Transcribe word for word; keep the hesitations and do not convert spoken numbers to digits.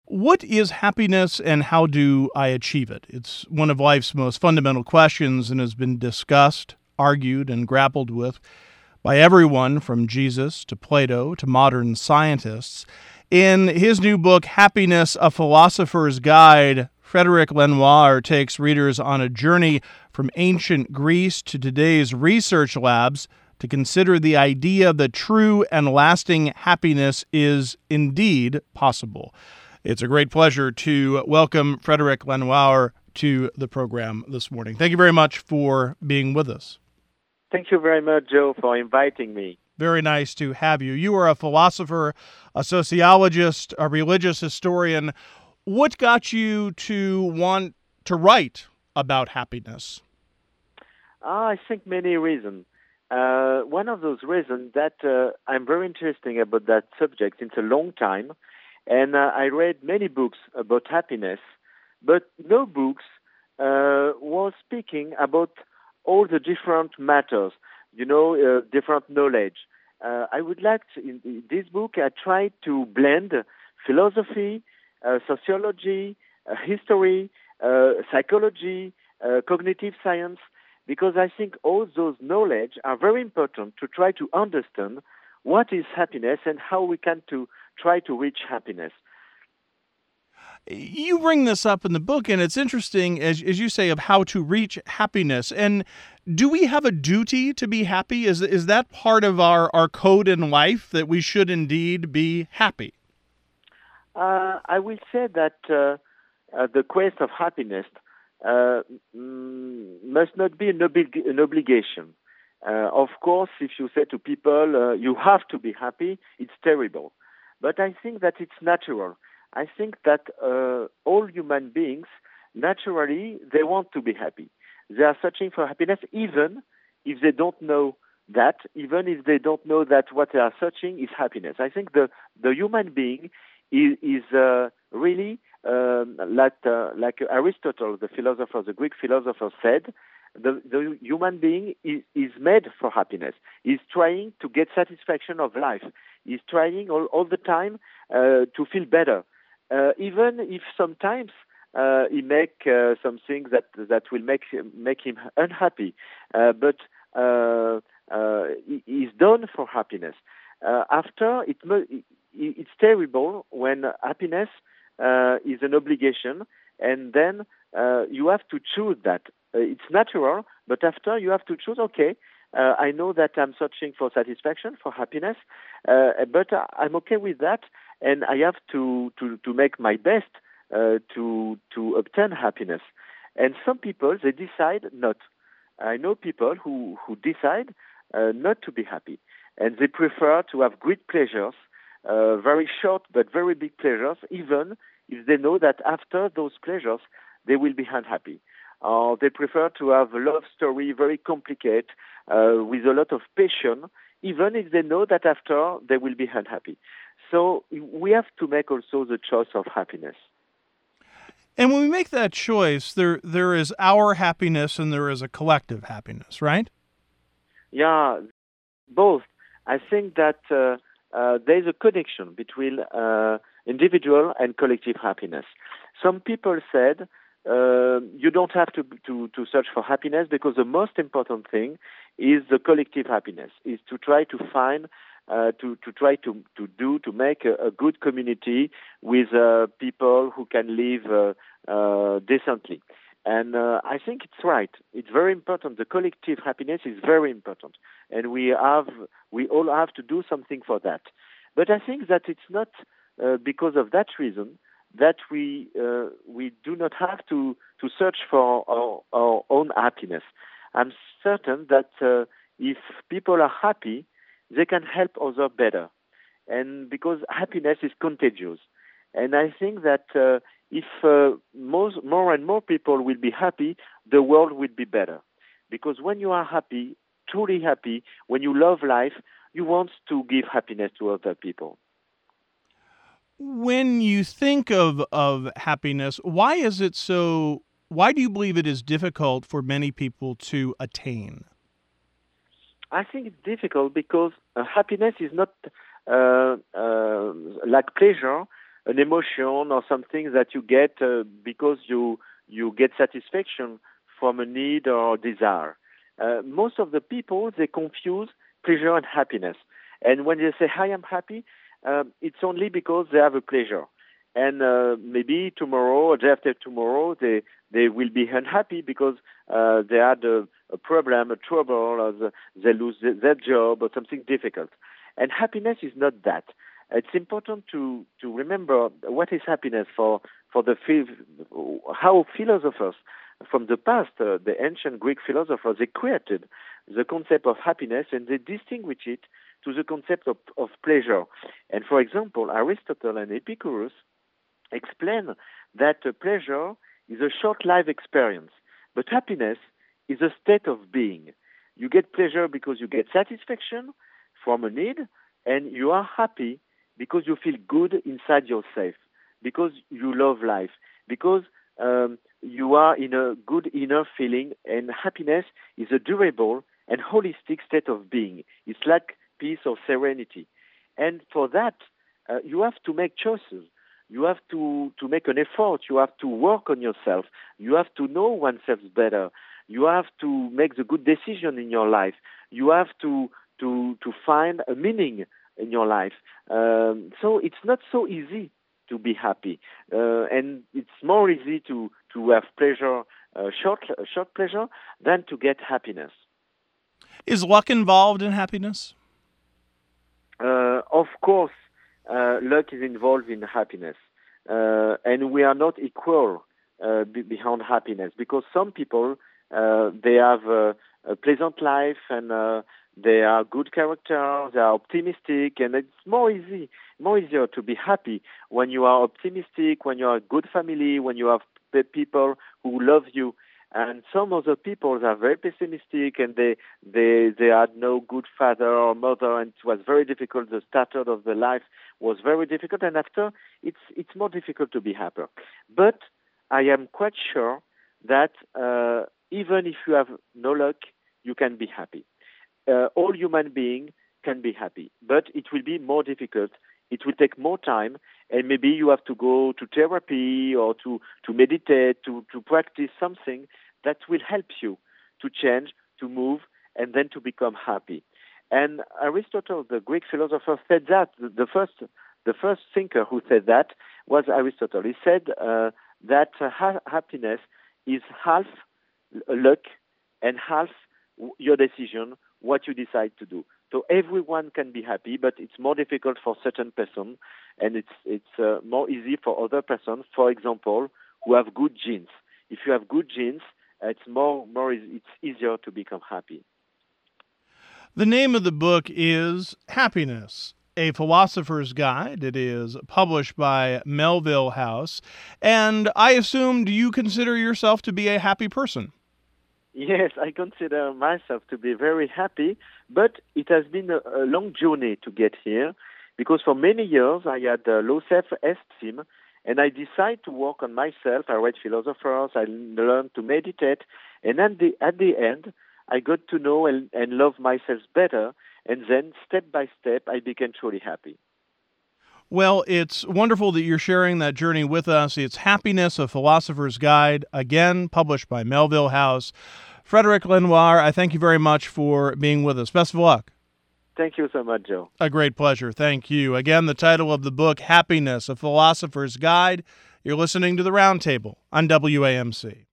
What is happiness and how do I achieve it? It's one of life's most fundamental questions and has been discussed, argued, and grappled with by everyone from Jesus to Plato to modern scientists. In his new book, Happiness, A Philosopher's Guide, Frederick Lenoir takes readers on a journey from ancient Greece to today's research labs to consider the idea that true and lasting happiness is indeed possible. It's a great pleasure to welcome Frederick Lenoir to the program this morning. Thank you very much for being with us. Thank you very much, Joe, for inviting me. Very nice to have you. You are a philosopher, a sociologist, a religious historian. What got you to want to write about happiness? Ah, I think many reasons. Uh, one of those reasons that uh, I'm very interested about that subject since a long time. And uh, I read many books about happiness, but no books uh, was speaking about all the different matters, you know, uh, different knowledge. Uh, I would like to, in, in this book, I tried to blend philosophy, uh, sociology, uh, history, uh, psychology, uh, cognitive science, because I think all those knowledge are very important to try to understand what is happiness and how we can to try to reach happiness. You bring this up in the book, and it's interesting, as, as you say, of how to reach happiness. And do we have a duty to be happy? Is, is that part of our, our code in life, that we should indeed be happy? Uh, I will say that uh, uh, the quest of happiness uh, mm, must not be an, oblig- an obligation. Uh, of course, if you say to people, uh, you have to be happy, it's terrible. But I think that it's natural. I think that uh, all human beings, naturally, they want to be happy. They are searching for happiness, even if they don't know that, even if they don't know that what they are searching is happiness. I think the, the human being is, is uh, really, um, like, uh, like Aristotle, the philosopher, the Greek philosopher said, the, the human being is, is made for happiness. He's trying to get satisfaction of life. He's trying all, all the time uh, to feel better, uh, even if sometimes uh, he make uh, some things that that will make make him unhappy. Uh, but uh, uh, he's done for happiness. Uh, after it, it's terrible when happiness uh, is an obligation, and then uh, you have to choose that. Uh, it's natural, but after you have to choose. Okay. Uh, I know that I'm searching for satisfaction, for happiness, uh, but I'm okay with that, and I have to to, to make my best uh, to to obtain happiness. And some people, they decide not. I know people who who decide uh, not to be happy, and they prefer to have great pleasures, uh, very short but very big pleasures, even if they know that after those pleasures they will be unhappy. Uh, they prefer to have a love story, very complicated, uh, with a lot of passion, even if they know that after they will be unhappy. So we have to make also the choice of happiness. And when we make that choice, there there is our happiness and there is a collective happiness, right? Yeah, both. I think that uh, uh, there's a connection between uh, individual and collective happiness. Some people said, Uh, you don't have to, to to search for happiness because the most important thing is the collective happiness. Is to try to find, uh, to to try to to do to make a, a good community with uh, people who can live uh, uh, decently. And uh, I think it's right. It's very important. The collective happiness is very important, and we have we all have to do something for that. But I think that it's not uh, because of that reason that we uh, we do not have to, to search for our, our own happiness. I'm certain that uh, if people are happy, they can help others better, and because happiness is contagious. And I think that uh, if uh, most, more and more people will be happy, the world will be better. Because when you are happy, truly happy, when you love life, you want to give happiness to other people. When you think of, of happiness, why is it so, why do you believe it is difficult for many people to attain? I think it's difficult because uh, happiness is not uh, uh, like pleasure. an emotion or something that you get uh, because you you get satisfaction from a need or desire. Uh, most of the people, they confuse pleasure and happiness. And when they say, I am happy, uh, it's only because they have a pleasure. And uh, maybe tomorrow or day after tomorrow, they, they will be unhappy because uh, they had a, a problem, a trouble, or the, they lose their, their job or something difficult. And happiness is not that. It's important to, to remember what is happiness for, for the how philosophers from the past, uh, the ancient Greek philosophers, they created the concept of happiness and they distinguish it to the concept of, of pleasure. And for example, Aristotle and Epicurus explain that uh, pleasure is a short-lived experience, but happiness is a state of being. You get pleasure because you get satisfaction from a need, and you are happy because you feel good inside yourself, because you love life, because um, you are in a good inner feeling, and happiness is a durable and holistic state of being. It's like peace or serenity. And for that, uh, you have to make choices. You have to, to make an effort. You have to work on yourself. You have to know oneself better. You have to make the good decision in your life. You have to to to find a meaning in your life. Um, so it's not so easy to be happy, uh, and it's more easy to to have pleasure, uh, short short pleasure, than to get happiness. Is luck involved in happiness? Uh, of course, uh, luck is involved in happiness, uh, and we are not equal uh, be- behind happiness, because some people uh, they have a, a pleasant life and uh, they are good character, they are optimistic, and it's more easy, more easier to be happy when you are optimistic, when you are a good family, when you have p- people who love you. And some other people are very pessimistic, and they they they had no good father or mother, and it was very difficult. The start of the life was very difficult, and after it's it's more difficult to be happy. But I am quite sure that uh, even if you have no luck, you can be happy. Uh, all human beings can be happy, but it will be more difficult. It will take more time, and maybe you have to go to therapy or to, to meditate, to, to practice something that will help you to change, to move, and then to become happy. And Aristotle, the Greek philosopher, said that. The first, the first thinker who said that was Aristotle. He said uh, that uh, ha- happiness is half luck and half your decision, what you decide to do. So everyone can be happy, but it's more difficult for certain persons, and it's it's uh, more easy for other persons. For example, who have good genes. If you have good genes, it's more more it's easier to become happy. The name of the book is Happiness, a Philosopher's Guide. It is published by Melville House, and I assume, do you consider yourself to be a happy person? Yes, I consider myself to be very happy, but it has been a, a long journey to get here, because for many years I had uh, low self-esteem, and I decided to work on myself. I read philosophers, I learned to meditate, and at the, at the end, I got to know and, and love myself better, and then step by step, I became truly happy. Well, it's wonderful that you're sharing that journey with us. It's Happiness, a Philosopher's Guide, again, published by Melville House. Frederick Lenoir, I thank you very much for being with us. Best of luck. Thank you so much, Joe. A great pleasure. Thank you. Again, the title of the book, Happiness, a Philosopher's Guide. You're listening to The Roundtable on W A M C.